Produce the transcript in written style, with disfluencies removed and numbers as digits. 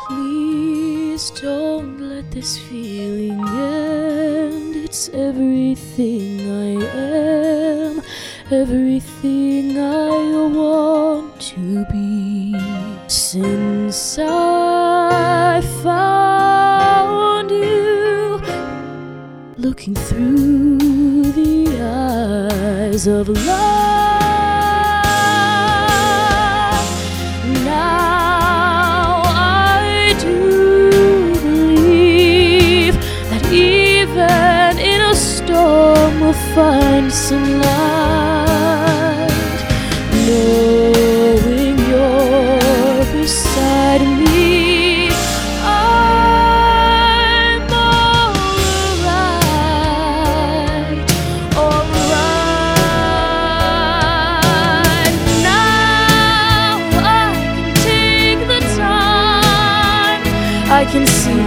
Please don't let this feeling end. It's everything I am, everything I want to be. Since I found you, looking through the eyes of love, now I do believe that even in a storm we'll find some light. Knowing you're beside me, I'm alright, alright. Now I can take the time, I can see